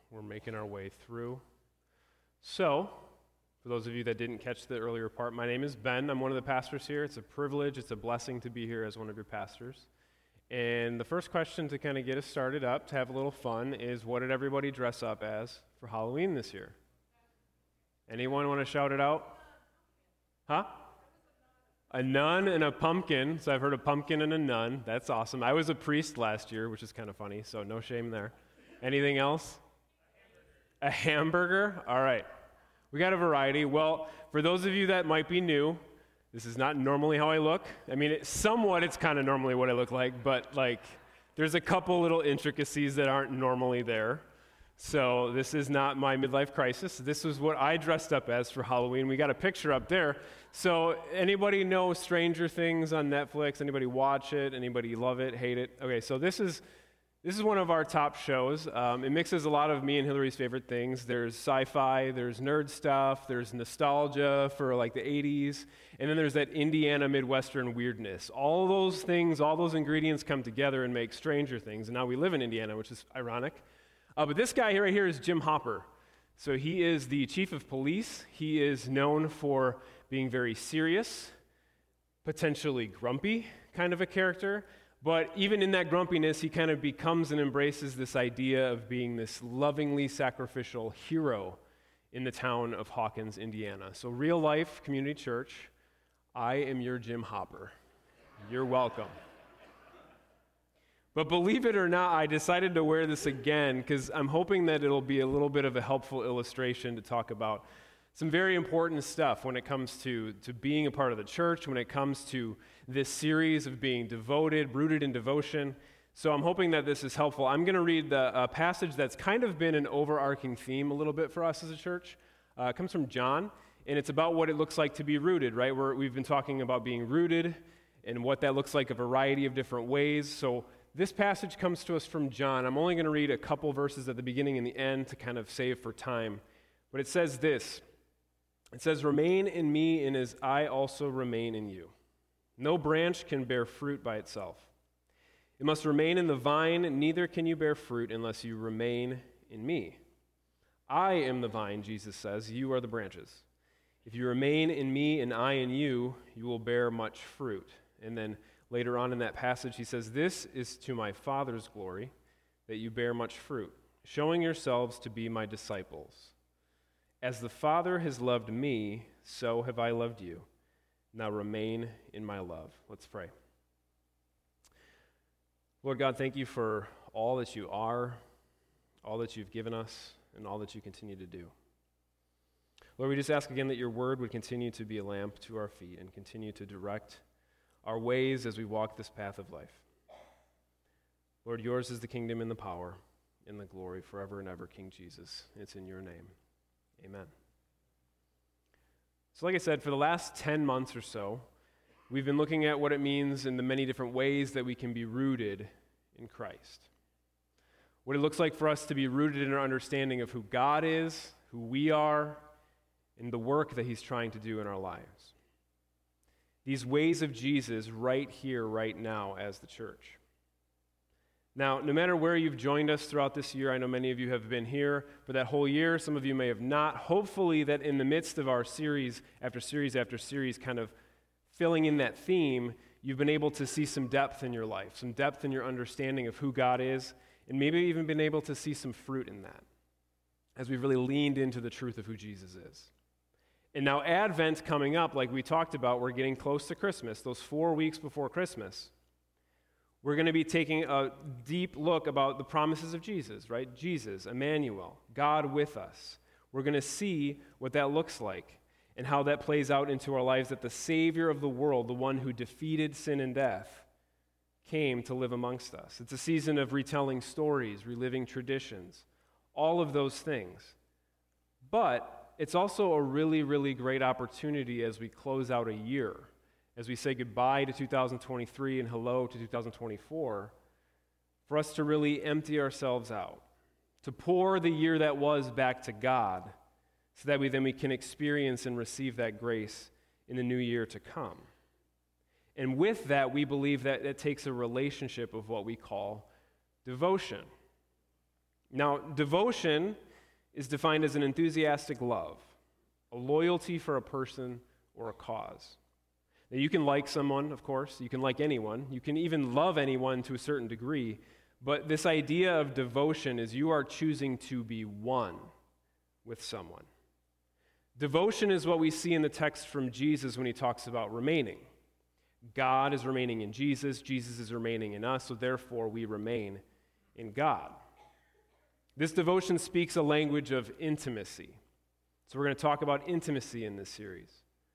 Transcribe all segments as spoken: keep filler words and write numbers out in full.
We're making our way through. So, for those of you that didn't catch the earlier part, my name is Ben. I'm one of the pastors here. It's a privilege, it's a blessing to be here as one of your pastors. And the first question to kind of get us started up, to have a little fun, is what did everybody dress up as for Halloween this year? Anyone want to shout it out? Huh? A nun and a pumpkin. So I've heard a pumpkin and a nun. That's awesome. I was a priest last year, which is kind of funny, so no shame there. Anything else? A hamburger? All right. We got a variety. Well, for those of you that might be new, this is not normally how I look. I mean, it, somewhat it's kind of normally what I look like, but like there's a couple little intricacies that aren't normally there. So this is not my midlife crisis. This is what I dressed up as for Halloween. We got a picture up there. So anybody know Stranger Things on Netflix? Anybody watch it? Anybody love it, hate it? Okay, so this is this is one of our top shows. Um, it mixes a lot of me and Hillary's favorite things. There's sci-fi, there's nerd stuff, there's nostalgia for like the eighties, and then there's that Indiana Midwestern weirdness. All those things, all those ingredients come together and make Stranger Things. And now we live in Indiana, which is ironic. Uh, but this guy here, right here is Jim Hopper. So he is the chief of police. He is known for being very serious, potentially grumpy kind of a character. But even in that grumpiness, he kind of becomes and embraces this idea of being this lovingly sacrificial hero in the town of Hawkins, Indiana. So real life community church, I am your Jim Hopper. You're welcome. But believe it or not, I decided to wear this again because I'm hoping that it'll be a little bit of a helpful illustration to talk about some very important stuff when it comes to, to being a part of the church, when it comes to this series of being devoted, rooted in devotion. So I'm hoping that this is helpful. I'm going to read the uh, passage that's kind of been an overarching theme a little bit for us as a church. Uh, it comes from John, and it's about what it looks like to be rooted, right? We're, we've been talking about being rooted and what that looks like a variety of different ways. So this passage comes to us from John. I'm only going to read a couple verses at the beginning and the end to kind of save for time. But it says this. It says, "Remain in me, and as I also remain in you. No branch can bear fruit by itself. It must remain in the vine, neither can you bear fruit unless you remain in me. I am the vine," Jesus says, "you are the branches. If you remain in me and I in you, you will bear much fruit." And then later on in that passage, he says, "This is to my Father's glory, that you bear much fruit, showing yourselves to be my disciples. As the Father has loved me, so have I loved you. Now remain in my love." Let's pray. Lord God, thank you for all that you are, all that you've given us, and all that you continue to do. Lord, we just ask again that your word would continue to be a lamp to our feet and continue to direct our ways as we walk this path of life. Lord, yours is the kingdom and the power and the glory forever and ever, King Jesus. It's in your name. Amen. So like I said, for the last ten months or so, we've been looking at what it means in the many different ways that we can be rooted in Christ. What it looks like for us to be rooted in our understanding of who God is, who we are, and the work that he's trying to do in our lives. These ways of Jesus right here, right now as the church. Now, no matter where you've joined us throughout this year, I know many of you have been here for that whole year. Some of you may have not. Hopefully that in the midst of our series after series after series kind of filling in that theme, you've been able to see some depth in your life, some depth in your understanding of who God is, and maybe even been able to see some fruit in that as we've really leaned into the truth of who Jesus is. And now Advent's coming up, like we talked about, we're getting close to Christmas, those four weeks before Christmas. We're going to be taking a deep look about the promises of Jesus, right? Jesus, Emmanuel, God with us. We're going to see what that looks like and how that plays out into our lives, that the Savior of the world, the one who defeated sin and death, came to live amongst us. It's a season of retelling stories, reliving traditions, all of those things. But it's also a really, really great opportunity as we close out a year, as we say goodbye to two thousand twenty-three and hello to two thousand twenty-four, for us to really empty ourselves out, to pour the year that was back to God, so that we then we can experience and receive that grace in the new year to come. And with that, we believe that it takes a relationship of what we call devotion. Now, devotion is defined as an enthusiastic love, a loyalty for a person or a cause. Now, you can like someone, of course. You can like anyone. You can even love anyone to a certain degree. But this idea of devotion is you are choosing to be one with someone. Devotion is what we see in the text from Jesus when he talks about remaining. God is remaining in Jesus. Jesus is remaining in us. So therefore, we remain in God. This devotion speaks a language of intimacy. So we're going to talk about intimacy in this series.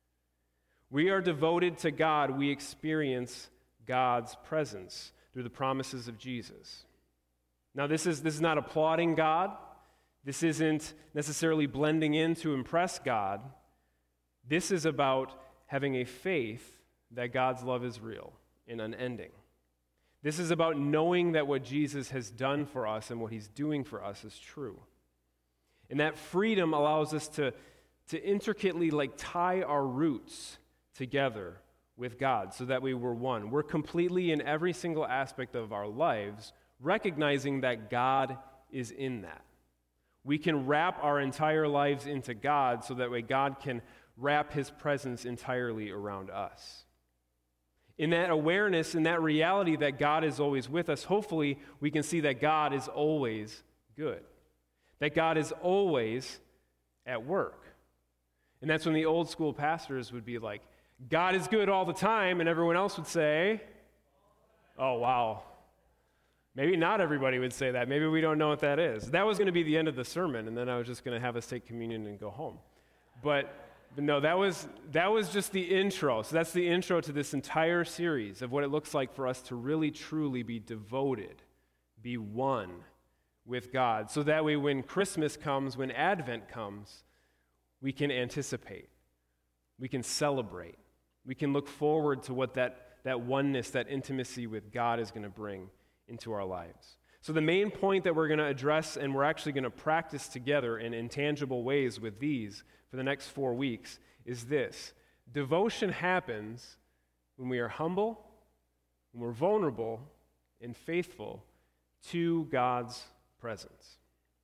We are devoted to God. We experience God's presence through the promises of Jesus. Now, this is, this is not applauding God. This isn't necessarily blending in to impress God. This is about having a faith that God's love is real and unending. This is about knowing that what Jesus has done for us and what he's doing for us is true. And that freedom allows us to, to intricately like tie our roots together with God so that we were one. We're completely in every single aspect of our lives recognizing that God is in that. We can wrap our entire lives into God so that way God can wrap his presence entirely around us. In that awareness, in that reality that God is always with us, hopefully we can see that God is always good, that God is always at work. And that's when the old school pastors would be like, God is good all the time, and everyone else would say, oh, wow. Maybe not everybody would say that. Maybe we don't know what that is. That was going to be the end of the sermon, and then I was just going to have us take communion and go home. But, but no, that was that was just the intro. So that's the intro to this entire series of what it looks like for us to really, truly be devoted, be one with God. So that way when Christmas comes, when Advent comes, we can anticipate. We can celebrate. We can look forward to what that, that oneness, that intimacy with God is going to bring into our lives. So the main point that we're going to address and we're actually going to practice together in intangible ways with these for the next four weeks is this. Devotion happens when we are humble, when we're vulnerable and faithful to God's presence.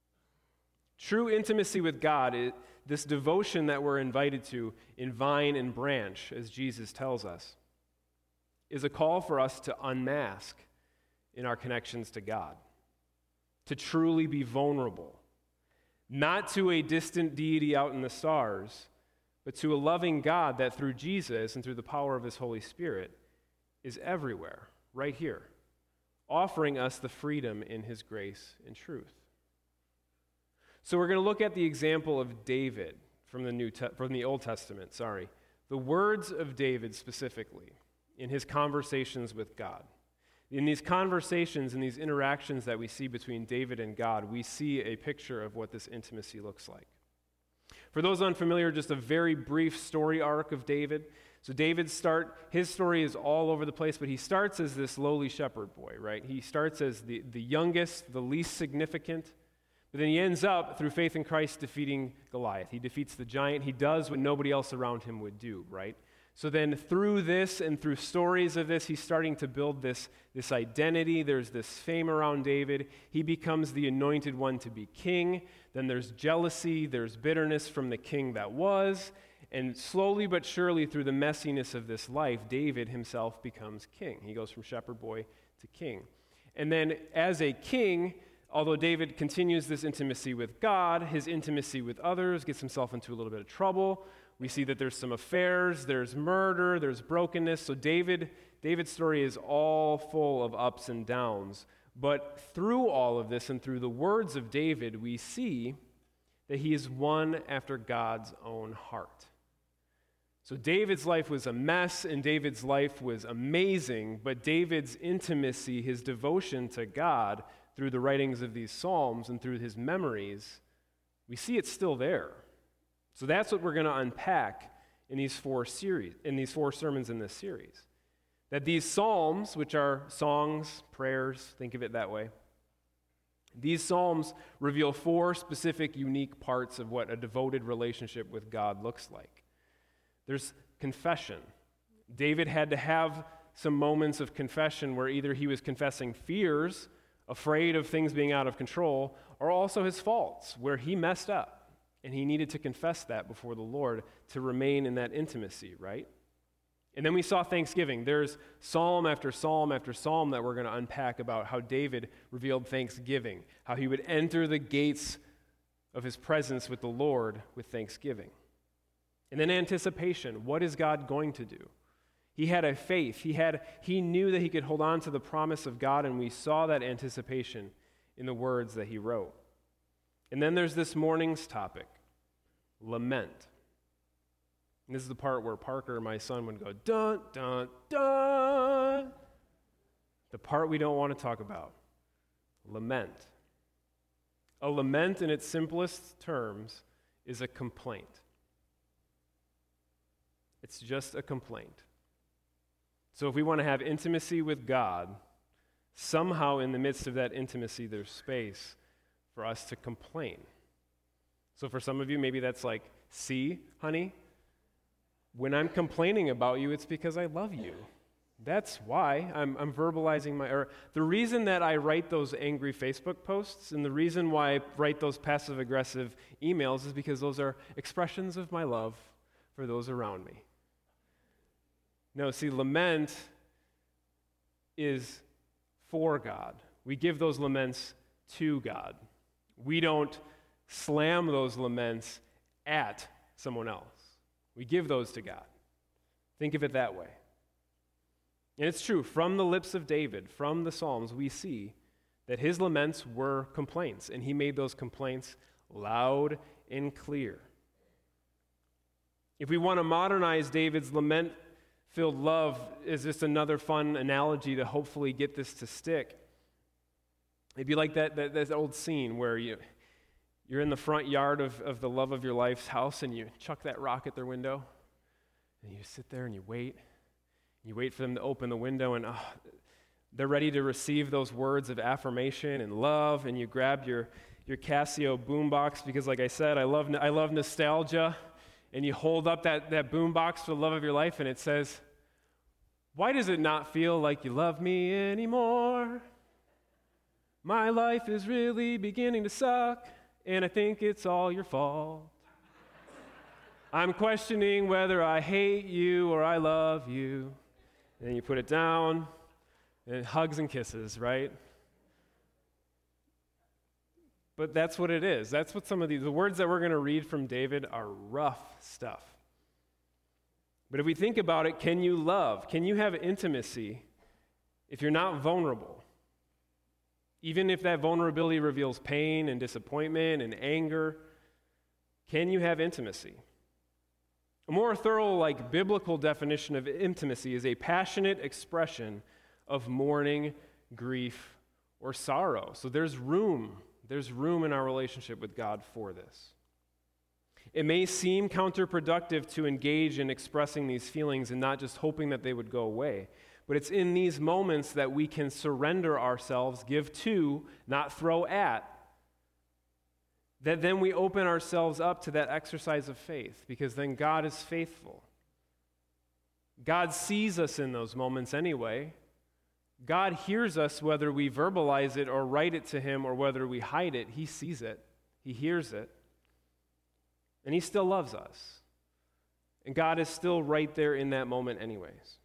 True intimacy with God, is this devotion that we're invited to in vine and branch, as Jesus tells us, is a call for us to unmask in our connections to God, to truly be vulnerable, not to a distant deity out in the stars, but to a loving God that through Jesus and through the power of his Holy Spirit is everywhere, right here, offering us the freedom in his grace and truth. So we're going to look at the example of David from the New Te- from the Old Testament, sorry. The words of David specifically in his conversations with God. In these conversations and these interactions that we see between David and God, we see a picture of what this intimacy looks like. For those unfamiliar, just a very brief story arc of David. So David start, his story is all over the place, but he starts as this lowly shepherd boy, right? He starts as the, the youngest, the least significant, but then he ends up, through faith in Christ, defeating Goliath. He defeats the giant. He does what nobody else around him would do, right? So then through this and through stories of this, he's starting to build this, this identity. There's this fame around David. He becomes the anointed one to be king. Then there's jealousy. There's bitterness from the king that was. And slowly but surely through the messiness of this life, David himself becomes king. He goes from shepherd boy to king. And then as a king, although David continues this intimacy with God, his intimacy with others gets himself into a little bit of trouble. We see that there's some affairs, there's murder, there's brokenness. So David, David's story is all full of ups and downs. But through all of this and through the words of David, we see that he is one after God's own heart. So David's life was a mess and David's life was amazing, but David's intimacy, his devotion to God through the writings of these Psalms and through his memories, we see it's still there. So that's what we're going to unpack in these four series, in these four sermons in this series. That these psalms, which are songs, prayers, think of it that way, these psalms reveal four specific, unique parts of what a devoted relationship with God looks like. There's confession. David had to have some moments of confession where either he was confessing fears afraid of things being out of control, are also his faults, where he messed up, and he needed to confess that before the Lord to remain in that intimacy, right? And then we saw thanksgiving. There's psalm after psalm after psalm that we're going to unpack about how David revealed thanksgiving, how he would enter the gates of his presence with the Lord with thanksgiving. And then anticipation. What is God going to do? He had a faith. He had he knew that he could hold on to the promise of God, and we saw that anticipation in the words that he wrote. And then there's this morning's topic, lament. And this is the part where Parker, my son, would go, dun, dun, dun. The part we don't want to talk about, lament. A lament in its simplest terms is a complaint. It's just a complaint. So if we want to have intimacy with God, somehow in the midst of that intimacy, there's space for us to complain. So for some of you, maybe that's like, see, honey, when I'm complaining about you, it's because I love you. That's why I'm, I'm verbalizing my, or the reason that I write those angry Facebook posts and the reason why I write those passive-aggressive emails is because those are expressions of my love for those around me. No, see, lament is for God. We give those laments to God. We don't slam those laments at someone else. We give those to God. Think of it that way. And it's true, from the lips of David, from the Psalms, we see that his laments were complaints, and he made those complaints loud and clear. If we want to modernize David's lament-filled love is just another fun analogy to hopefully get this to stick. It'd be like that, that, that old scene where you, you're in the front yard of, of the love of your life's house, and you chuck that rock at their window, and you sit there and you wait. You wait for them to open the window, and oh, they're ready to receive those words of affirmation and love, and you grab your, your Casio boombox, because like I said, I love, I love nostalgia, and you hold up that, that boombox for the love of your life, and it says, "Why does it not feel like you love me anymore? My life is really beginning to suck, and I think it's all your fault. I'm questioning whether I hate you or I love you." And then you put it down, and hugs and kisses, right? But that's what it is. That's what some of these, the words that we're going to read from David are rough stuff. But if we think about it, can you love? Can you have intimacy if you're not vulnerable? Even if that vulnerability reveals pain and disappointment and anger, can you have intimacy? A more thorough, like, biblical definition of intimacy is a passionate expression of mourning, grief, or sorrow. So there's room. There's room in our relationship with God for this. It may seem counterproductive to engage in expressing these feelings and not just hoping that they would go away. But it's in these moments that we can surrender ourselves, give to, not throw at, that then we open ourselves up to that exercise of faith, because then God is faithful. God sees us in those moments anyway. God hears us whether we verbalize it or write it to him or whether we hide it. He sees it. He hears it. And he still loves us. And God is still right there in that moment anyways.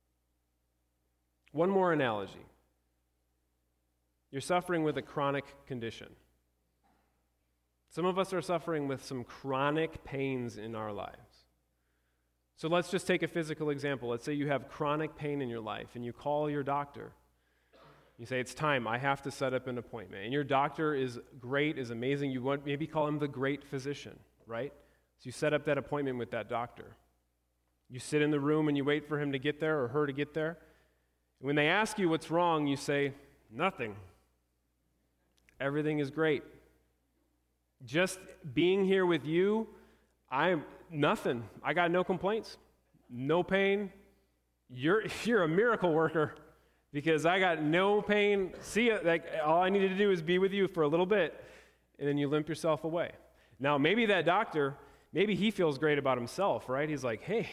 One more analogy. You're suffering with a chronic condition. Some of us are suffering with some chronic pains in our lives. So let's just take a physical example. Let's say you have chronic pain in your life, and you call your doctor. You say, "It's time, I have to set up an appointment." And your doctor is great, is amazing. You want maybe call him the great physician, right? So you set up that appointment with that doctor. You sit in the room and you wait for him to get there or her to get there. And when they ask you what's wrong, you say, "Nothing. Everything is great. Just being here with you, I'm nothing. I got no complaints, no pain. You're you're a miracle worker because I got no pain. See ya. Like, all I needed to do is be with you for a little bit, and then you limp yourself away." Now, maybe that doctor, maybe he feels great about himself, right? He's like, "Hey,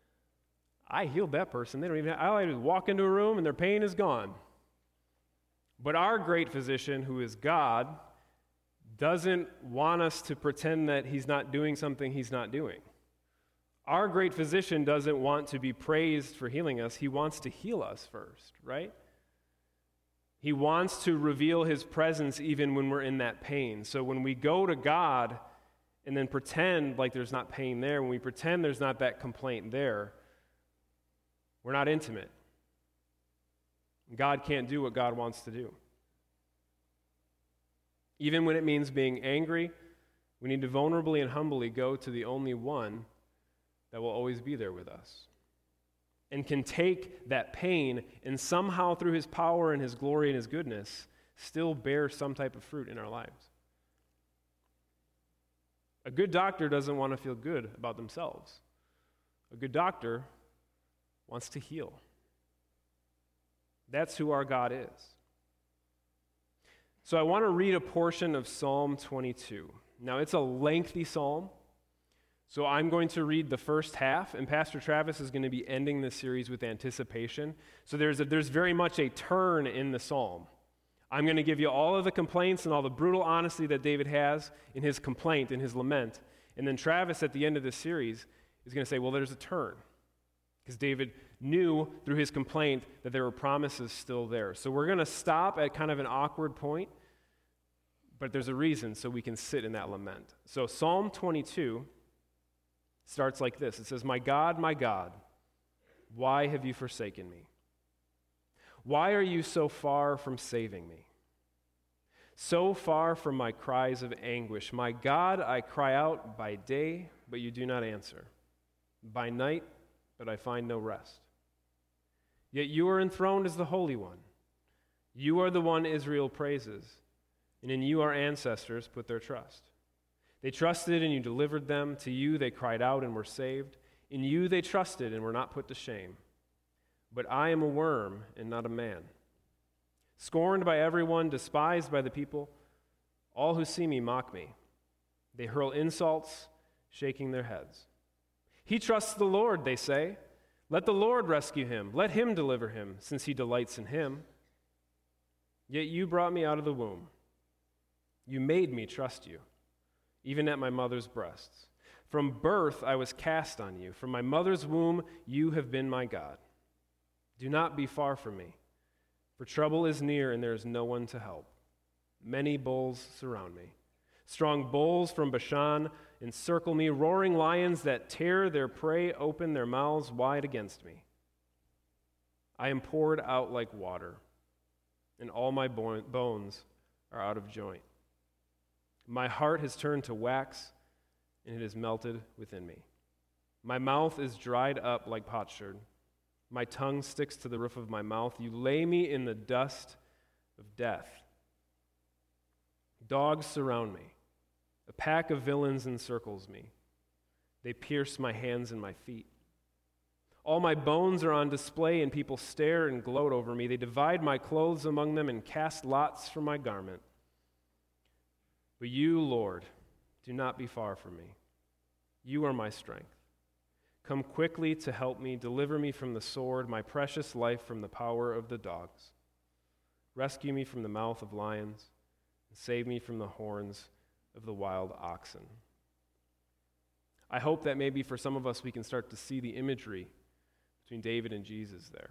I healed that person. They don't even have, all I do is walk into a room and their pain is gone." But our great physician, who is God, doesn't want us to pretend that he's not doing something he's not doing. Our great physician doesn't want to be praised for healing us. He wants to heal us first, right? He wants to reveal his presence even when we're in that pain. So when we go to God and then pretend like there's not pain there, when we pretend there's not that complaint there, we're not intimate. God can't do what God wants to do. Even when it means being angry, we need to vulnerably and humbly go to the only one that will always be there with us and can take that pain and somehow through his power and his glory and his goodness still bear some type of fruit in our lives. A good doctor doesn't want to feel good about themselves. A good doctor wants to heal. That's who our God is. So I want to read a portion of Psalm twenty-two. Now, it's a lengthy psalm, so I'm going to read the first half, and Pastor Travis is going to be ending this series with anticipation. So there's, a, there's very much a turn in the psalm. I'm going to give you all of the complaints and all the brutal honesty that David has in his complaint, in his lament. And then Travis, at the end of this series, is going to say, well, there's a turn. Because David knew through his complaint that there were promises still there. So we're going to stop at kind of an awkward point, but there's a reason so we can sit in that lament. So Psalm twenty-two starts like this. It says, "My God, my God, why have you forsaken me? Why are you so far from saving me? So far from my cries of anguish. My God, I cry out by day, but you do not answer. By night, but I find no rest. Yet you are enthroned as the Holy One. You are the one Israel praises, and in you our ancestors put their trust. They trusted and you delivered them. To you they cried out and were saved. In you they trusted and were not put to shame. But I am a worm and not a man, scorned by everyone, despised by the people. All who see me mock me. They hurl insults, shaking their heads. He trusts the Lord, they say. Let the Lord rescue him. Let him deliver him, since he delights in him. Yet you brought me out of the womb. You made me trust you, even at my mother's breasts. From birth I was cast on you. From my mother's womb you have been my God. Do not be far from me, for trouble is near and there is no one to help. Many bulls surround me. Strong bulls from Bashan encircle me, roaring lions that tear their prey open their mouths wide against me. I am poured out like water, and all my bones are out of joint. My heart has turned to wax, and it is melted within me. My mouth is dried up like potsherd. My tongue sticks to the roof of my mouth. You lay me in the dust of death. Dogs surround me. A pack of villains encircles me. They pierce my hands and my feet. All my bones are on display, and people stare and gloat over me. They divide my clothes among them and cast lots for my garment. But you, Lord, do not be far from me. You are my strength. Come quickly to help me. Deliver me from the sword, my precious life from the power of the dogs. Rescue me from the mouth of lions, and save me from the horns of the wild oxen." I hope that maybe for some of us we can start to see the imagery between David and Jesus there.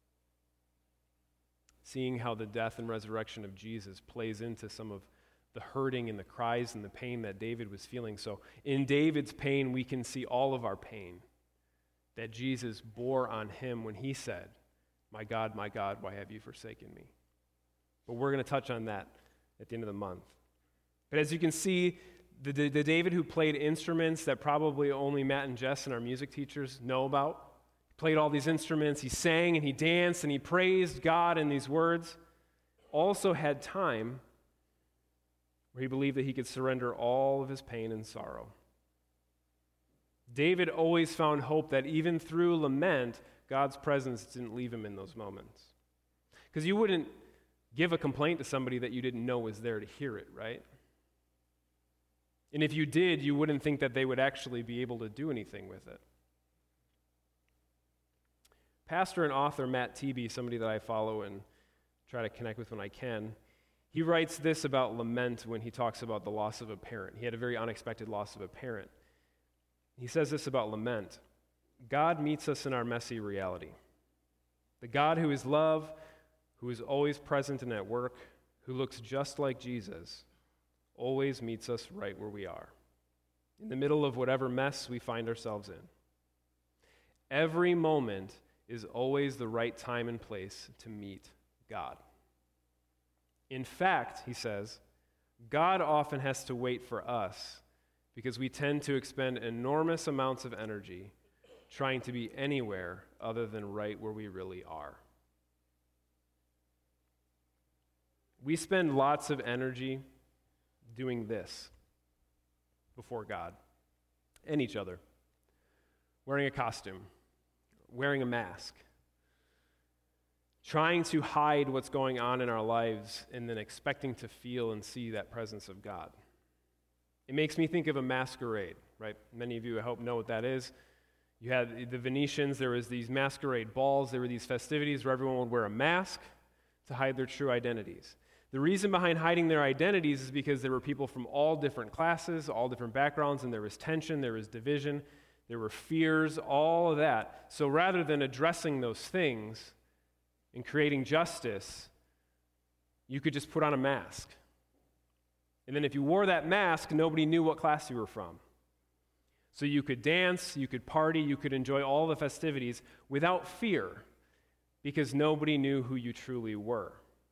Seeing how the death and resurrection of Jesus plays into some of the hurting and the cries and the pain that David was feeling. So in David's pain, we can see all of our pain that Jesus bore on him when he said, "My God, my God, why have you forsaken me?" But we're going to touch on that at the end of the month. But as you can see, the, the, the David who played instruments that probably only Matt and Jess and our music teachers know about, he played all these instruments, he sang and he danced and he praised God in these words, also had time where he believed that he could surrender all of his pain and sorrow. David always found hope that even through lament, God's presence didn't leave him in those moments. Because you wouldn't give a complaint to somebody that you didn't know was there to hear it, right? And if you did, you wouldn't think that they would actually be able to do anything with it. Pastor and author Matt Teeby, somebody that I follow and try to connect with when I can. He writes this about lament when he talks about the loss of a parent. He had a very unexpected loss of a parent. He says this about lament. God meets us in our messy reality. The God who is love, who is always present and at work, who looks just like Jesus, always meets us right where we are, in the middle of whatever mess we find ourselves in. Every moment is always the right time and place to meet God. In fact, he says, God often has to wait for us because we tend to expend enormous amounts of energy trying to be anywhere other than right where we really are. We spend lots of energy doing this before God and each other. Wearing a costume, wearing a mask, trying to hide what's going on in our lives and then expecting to feel and see that presence of God. It makes me think of a masquerade, right? Many of you, I hope, know what that is. You had the Venetians, there was these masquerade balls, there were these festivities where everyone would wear a mask to hide their true identities. The reason behind hiding their identities is because there were people from all different classes, all different backgrounds, and there was tension, there was division, there were fears, all of that. So rather than addressing those things and creating justice, you could just put on a mask. And then if you wore that mask, nobody knew what class you were from. So you could dance, you could party, you could enjoy all the festivities without fear because nobody knew who you truly were.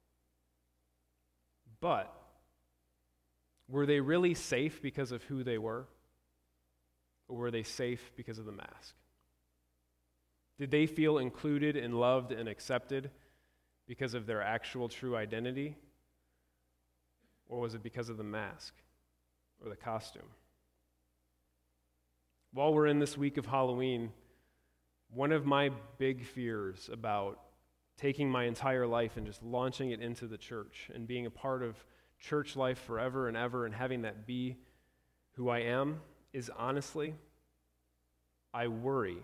But were they really safe because of who they were? Or were they safe because of the mask? Did they feel included and loved and accepted because of their actual true identity? Or was it because of the mask or the costume? While we're in this week of Halloween, one of my big fears about taking my entire life and just launching it into the church and being a part of church life forever and ever and having that be who I am is honestly, I worry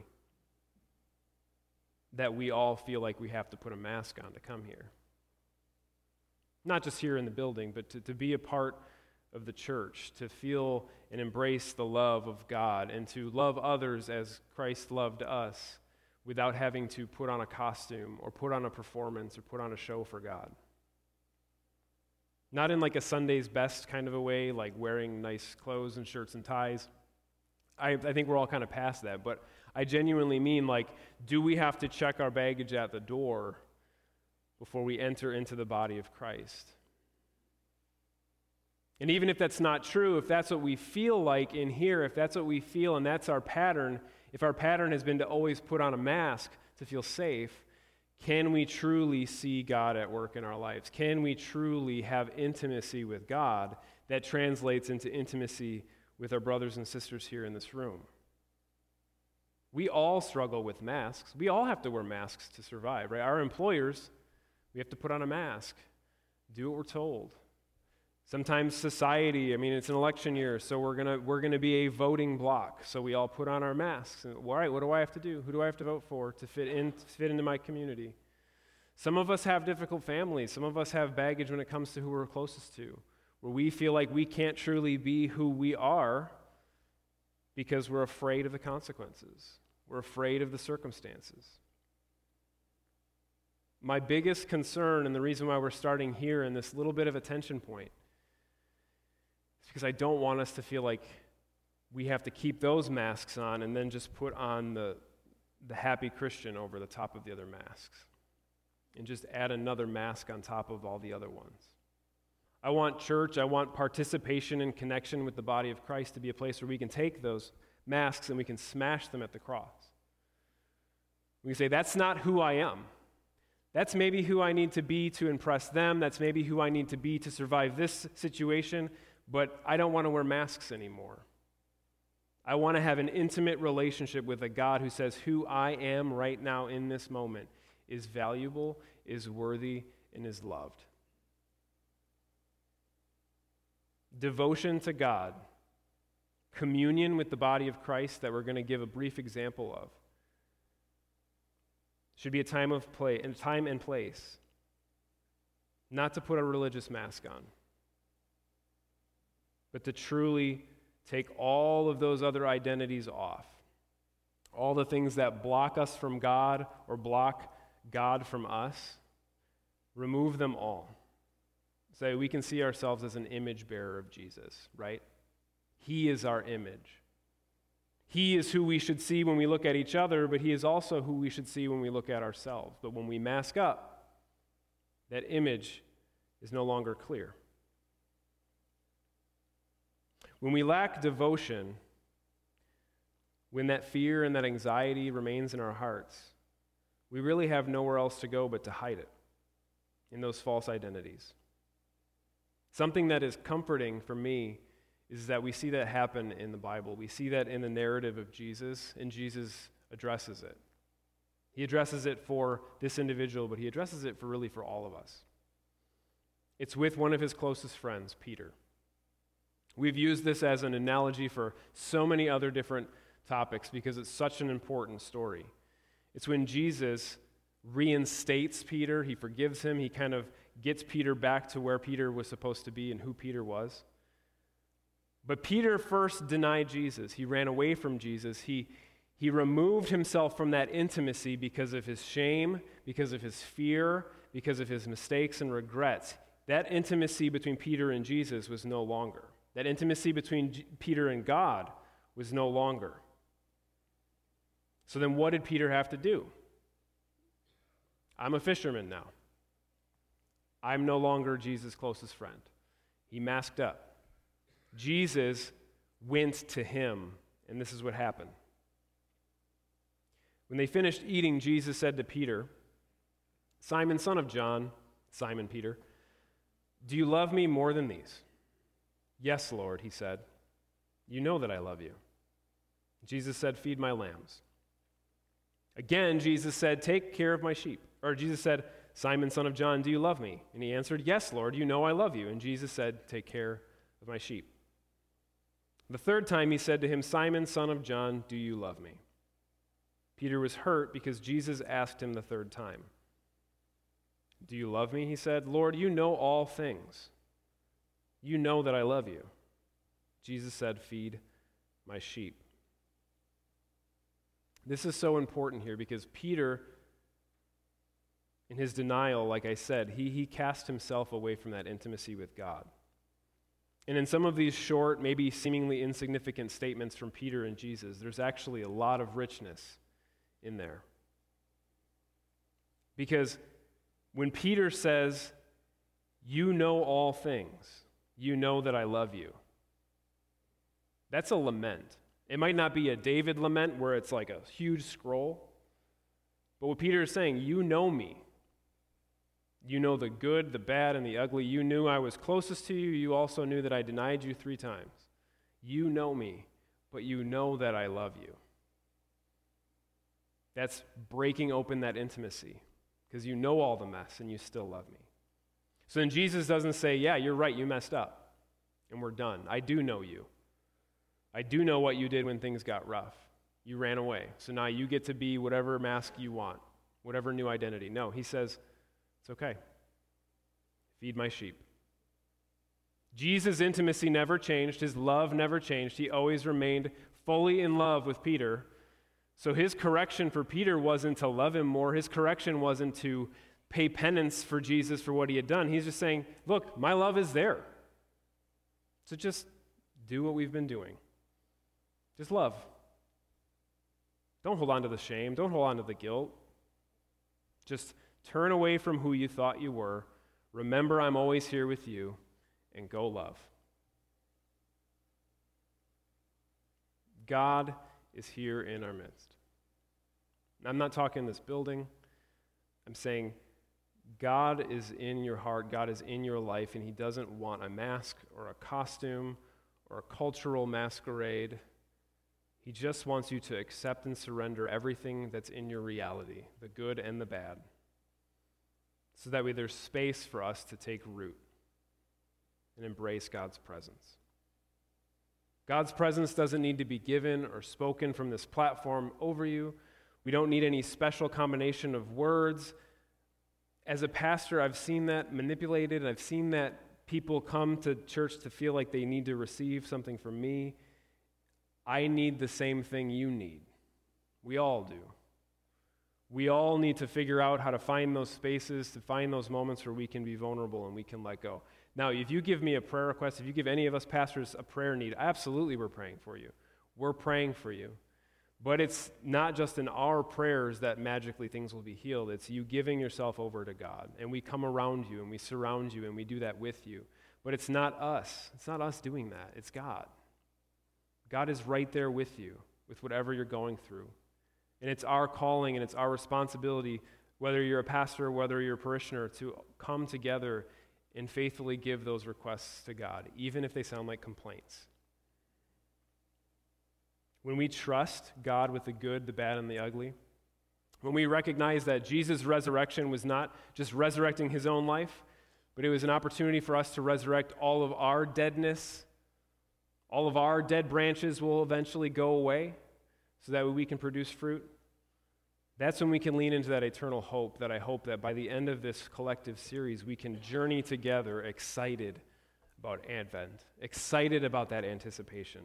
that we all feel like we have to put a mask on to come here. Not just here in the building, but to, to be a part of the church, to feel and embrace the love of God, and to love others as Christ loved us without having to put on a costume or put on a performance or put on a show for God. Not in like a Sunday's best kind of a way, like wearing nice clothes and shirts and ties. I, I think we're all kind of past that, but I genuinely mean, like, do we have to check our baggage at the door before we enter into the body of Christ? And even if that's not true, if that's what we feel like in here, if that's what we feel and that's our pattern, if our pattern has been to always put on a mask to feel safe, can we truly see God at work in our lives? Can we truly have intimacy with God that translates into intimacy with our brothers and sisters here in this room? We all struggle with masks. We all have to wear masks to survive, right? Our employers, we have to put on a mask, do what we're told. Sometimes society, I mean, it's an election year, so we're gonna we're gonna be a voting block. So we all put on our masks. And, all right, what do I have to do? Who do I have to vote for to fit in to fit into my community? Some of us have difficult families. Some of us have baggage when it comes to who we're closest to, where we feel like we can't truly be who we are because we're afraid of the consequences. We're afraid of the circumstances. My biggest concern, and the reason why we're starting here in this little bit of a tension point, because I don't want us to feel like we have to keep those masks on and then just put on the, the happy Christian over the top of the other masks and just add another mask on top of all the other ones. I want church, I want participation and connection with the body of Christ to be a place where we can take those masks and we can smash them at the cross. We can say, that's not who I am. That's maybe who I need to be to impress them. That's maybe who I need to be to survive this situation. But I don't want to wear masks anymore. I want to have an intimate relationship with a God who says who I am right now in this moment is valuable, is worthy, and is loved. Devotion to God, communion with the body of Christ that we're going to give a brief example of, should be a time of play, a time and place not to put a religious mask on, but to truly take all of those other identities off. All the things that block us from God or block God from us, remove them all. So we can see ourselves as an image bearer of Jesus, right? He is our image. He is who we should see when we look at each other, but he is also who we should see when we look at ourselves. But when we mask up, that image is no longer clear. When we lack devotion, when that fear and that anxiety remains in our hearts, we really have nowhere else to go but to hide it in those false identities. Something that is comforting for me is that we see that happen in the Bible. We see that in the narrative of Jesus, and Jesus addresses it. He addresses it for this individual, but he addresses it for really for all of us. It's with one of his closest friends, Peter. We've used this as an analogy for so many other different topics because it's such an important story. It's when Jesus reinstates Peter, he forgives him, he kind of gets Peter back to where Peter was supposed to be and who Peter was. But Peter first denied Jesus. He ran away from Jesus. He, he removed himself from that intimacy because of his shame, because of his fear, because of his mistakes and regrets. That intimacy between Peter and Jesus was no longer. That intimacy between G- Peter and God was no longer. So then what did Peter have to do? I'm a fisherman now. I'm no longer Jesus' closest friend. He masked up. Jesus went to him, and this is what happened. When they finished eating, Jesus said to Peter, "Simon, son of John," Simon Peter, "do you love me more than these?" "Yes, Lord," he said. "You know that I love you." Jesus said, "Feed my lambs." Again, Jesus said, "Take care of my sheep." Or Jesus said, "Simon, son of John, do you love me?" And he answered, "Yes, Lord, you know I love you." And Jesus said, "Take care of my sheep." The third time he said to him, "Simon, son of John, do you love me?" Peter was hurt because Jesus asked him the third time. "Do you love me?" he said. "Lord, you know all things. You know that I love you." Jesus said, "Feed my sheep." This is so important here because Peter, in his denial, like I said, he, he cast himself away from that intimacy with God. And in some of these short, maybe seemingly insignificant statements from Peter and Jesus, there's actually a lot of richness in there. Because when Peter says, "You know all things, you know that I love you," that's a lament. It might not be a David lament where it's like a huge scroll, but what Peter is saying, you know me. You know the good, the bad, and the ugly. You knew I was closest to you. You also knew that I denied you three times. You know me, but you know that I love you. That's breaking open that intimacy because you know all the mess and you still love me. So then Jesus doesn't say, "Yeah, you're right, you messed up, and we're done. I do know you. I do know what you did when things got rough. You ran away. So now you get to be whatever mask you want, whatever new identity." No, he says, it's okay. Feed my sheep. Jesus' intimacy never changed. His love never changed. He always remained fully in love with Peter. So his correction for Peter wasn't to love him more. His correction wasn't to pay penance for Jesus for what he had done. He's just saying, look, my love is there. So just do what we've been doing. Just love. Don't hold on to the shame. Don't hold on to the guilt. Just turn away from who you thought you were. Remember, I'm always here with you, and go love. God is here in our midst. I'm not talking this building. I'm saying God is in your heart. God is in your life, and he doesn't want a mask or a costume or a cultural masquerade. He just wants you to accept and surrender everything that's in your reality, the good and the bad, so that way there's space for us to take root and embrace God's presence. God's presence doesn't need to be given or spoken from this platform over you. We don't need any special combination of words. as a pastor, I've seen that manipulated, and I've seen that people come to church to feel like they need to receive something from me. I need the same thing you need. We all do. We all need to figure out how to find those spaces, to find those moments where we can be vulnerable and we can let go. Now, if you give me a prayer request, if you give any of us pastors a prayer need, absolutely we're praying for you. We're praying for you. But it's not just in our prayers that magically things will be healed. It's you giving yourself over to God. And we come around you and we surround you and we do that with you. But it's not us. It's not us doing that. It's God. God is right there with you, with whatever you're going through. And it's our calling and it's our responsibility, whether you're a pastor or whether you're a parishioner, to come together and faithfully give those requests to God, even if they sound like complaints. When we trust God with the good, the bad, and the ugly, when we recognize that Jesus' resurrection was not just resurrecting his own life, but it was an opportunity for us to resurrect all of our deadness, all of our dead branches will eventually go away so that we can produce fruit. That's when we can lean into that eternal hope that I hope that by the end of this collective series, we can journey together excited about Advent, excited about that anticipation.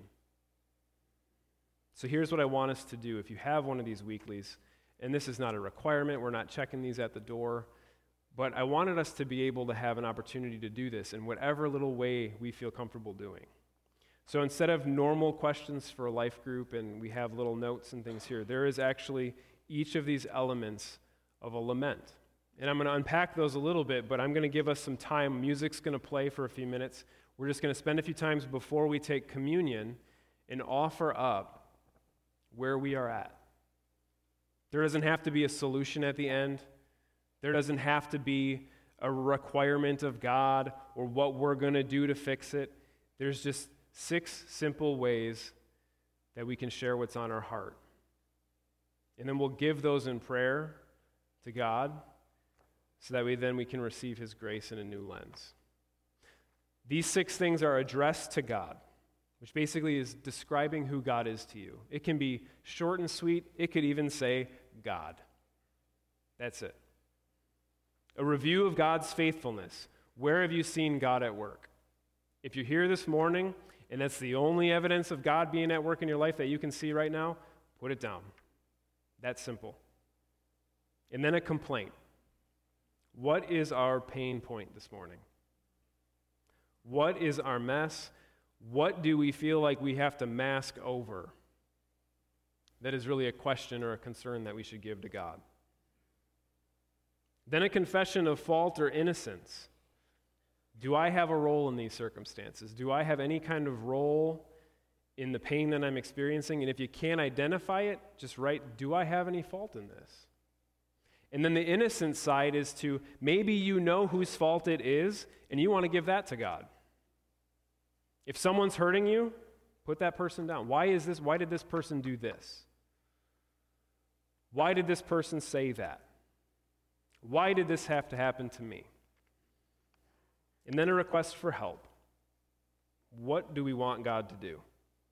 So here's what I want us to do. If you have one of these weeklies, and this is not a requirement, we're not checking these at the door, but I wanted us to be able to have an opportunity to do this in whatever little way we feel comfortable doing. So instead of normal questions for a life group, and we have little notes and things here, there is actually each of these elements of a lament. And I'm going to unpack those a little bit, but I'm going to give us some time. Music's going to play for a few minutes. We're just going to spend a few times before we take communion and offer up where we are at. There doesn't have to be a solution at the end. There doesn't have to be a requirement of God or what we're going to do to fix it. There's just six simple ways that we can share what's on our heart. And then we'll give those in prayer to God so that we then we can receive his grace in a new lens. These six things are addressed to God, which basically is describing who God is to you. It can be short and sweet. It could even say God. That's it. A review of God's faithfulness. Where have you seen God at work? If you're here this morning and that's the only evidence of God being at work in your life that you can see right now, put it down. That's simple. And then a complaint. What is our pain point this morning? What is our mess? What do we feel like we have to mask over? That is really a question or a concern that we should give to God. Then a confession of fault or innocence. Do I have a role in these circumstances? Do I have any kind of role in the pain that I'm experiencing? And if you can't identify it, just write, do I have any fault in this? And then the innocent side is to, maybe you know whose fault it is, and you want to give that to God. If someone's hurting you, put that person down. Why is this? Why did this person do this? Why did this person say that? Why did this have to happen to me? And then a request for help. What do we want God to do?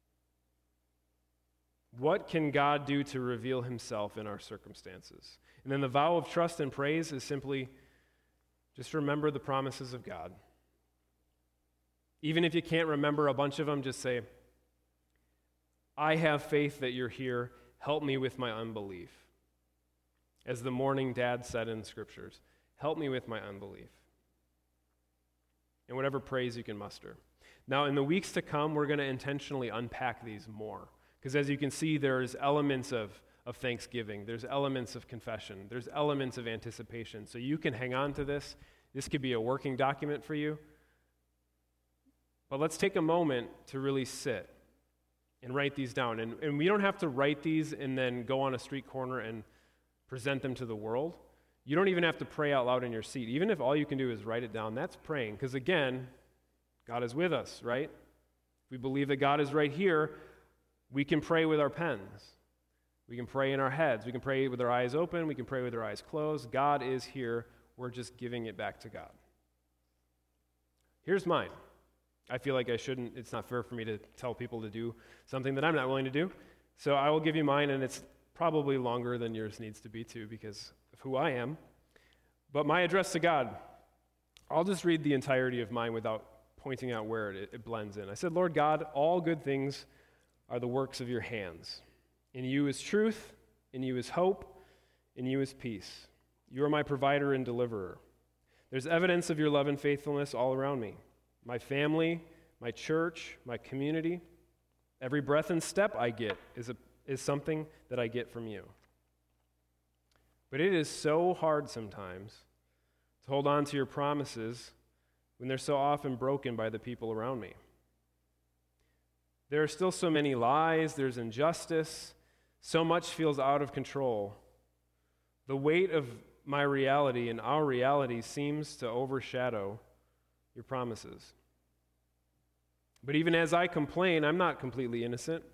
What can God do to reveal himself in our circumstances? And then the vow of trust and praise is simply just remember the promises of God. Even if you can't remember a bunch of them, just say, I have faith that you're here. Help me with my unbelief. As the mourning dad said in scriptures, help me with my unbelief. And whatever praise you can muster. Now, in the weeks to come, we're going to intentionally unpack these more. Because as you can see, there's elements of, of thanksgiving. There's elements of confession. There's elements of anticipation. So you can hang on to this. This could be a working document for you. But let's take a moment to really sit and write these down. And, and we don't have to write these and then go on a street corner and present them to the world. You don't even have to pray out loud in your seat. Even if all you can do is write it down, that's praying. Because again, God is with us, right? If we believe that God is right here, we can pray with our pens. We can pray in our heads. We can pray with our eyes open. We can pray with our eyes closed. God is here. We're just giving it back to God. Here's mine. I feel like I shouldn't, it's not fair for me to tell people to do something that I'm not willing to do. So I will give you mine, and it's probably longer than yours needs to be too because of who I am. But my address to God, I'll just read the entirety of mine without pointing out where it, it blends in. I said, Lord God, all good things are the works of your hands. In you is truth, in you is hope, in you is peace. You are my provider and deliverer. There's evidence of your love and faithfulness all around me. My family, my church, my community, every breath and step I get is, a, is something that I get from you. But it is so hard sometimes to hold on to your promises when they're so often broken by the people around me. There are still so many lies, there's injustice, so much feels out of control. The weight of my reality and our reality seems to overshadow your promises. But even as I complain, I'm not completely innocent.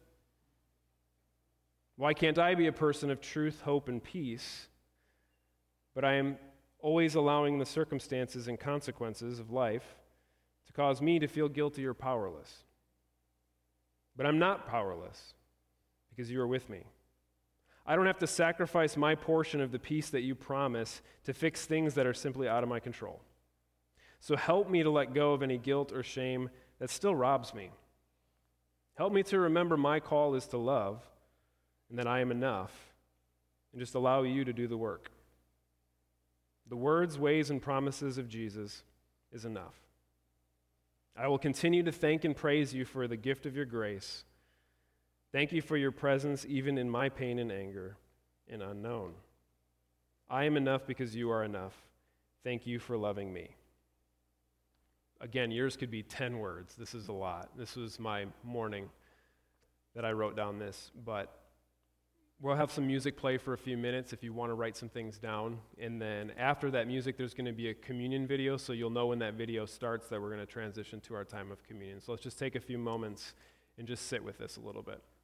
Why can't I be a person of truth, hope, and peace? But I am always allowing the circumstances and consequences of life to cause me to feel guilty or powerless. But I'm not powerless because you are with me. I don't have to sacrifice my portion of the peace that you promise to fix things that are simply out of my control. So help me to let go of any guilt or shame that still robs me. Help me to remember my call is to love and that I am enough, and just allow you to do the work. The words, ways, and promises of Jesus is enough. I will continue to thank and praise you for the gift of your grace. Thank you for your presence even in my pain and anger and unknown. I am enough because you are enough. Thank you for loving me. Again, yours could be ten words. This is a lot. This was my morning that I wrote down this, but we'll have some music play for a few minutes if you want to write some things down. And then after that music, there's going to be a communion video, so you'll know when that video starts that we're going to transition to our time of communion. So let's just take a few moments and just sit with this a little bit.